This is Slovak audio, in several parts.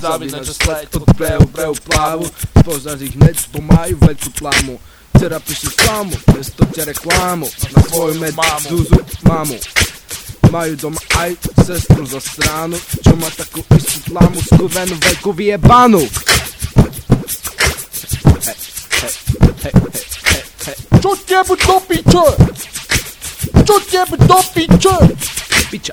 zavinač sled od breu plávu. Poznáš ich hneď, bo majú veľkú tlamu. Dcera píše slamu, mesto ťa reklámu. Na tvoju medúzu mamu. Majú doma aj sestru za stránu, čo má takú istú tlamu, skúvenú veľkú vyjebanú. Čo tebe do piče? Čo tebe do piče? Piča.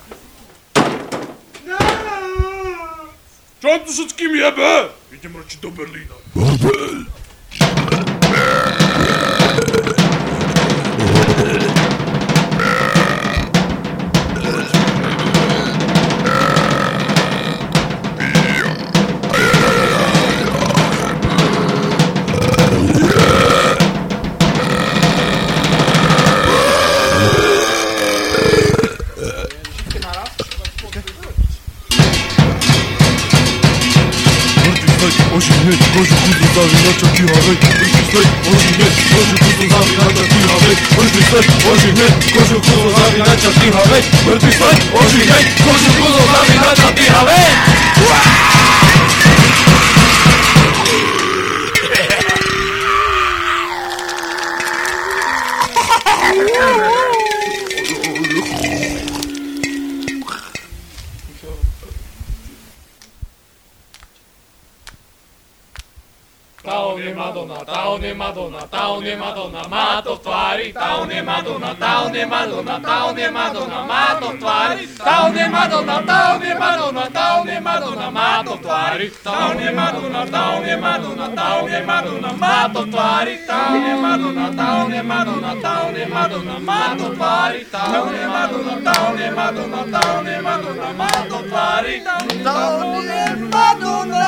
Čo tu všetkým jebe? Idem radšej do Berlína. Oživieť, kožu chudu zavinača kyhavej. Oživieť, kožu chudu zavinača kyhavej. Oživieť, kožu chudu zavinača kyhavej. Mŕtvy svet, oživieť, kožu chudu zavinača kyhavej. Tá on je Madonna, tá on je Madonna, tá on je Madonna, má to v tvári. Tá on je Madonna, tá on je Madonna, tá on je Madonna, má to v tvári. Tá on je Madonna, tá on je Madonna, tá on je Madonna, má to v tvári. Tá on je Madonna, tá on je Madonna, tá on je Madonna, má to v tvári. Tá on je Madonna, tá on je Madonna, tá on je Madonna, má to v tvári. Tá on je Madonna, tá on je Madonna, tá on je Madonna, má to v tvári. Tá on je Madonna.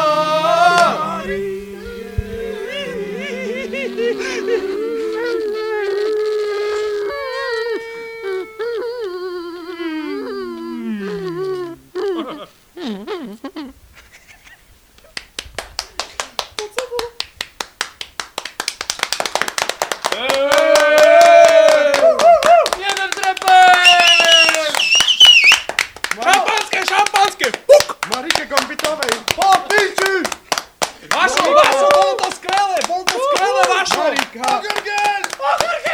Šampanské! Puk! Marike Kompitovej! Po piči! Vašo, bolo to skvelé, Vašo! Marika! Ogurgen!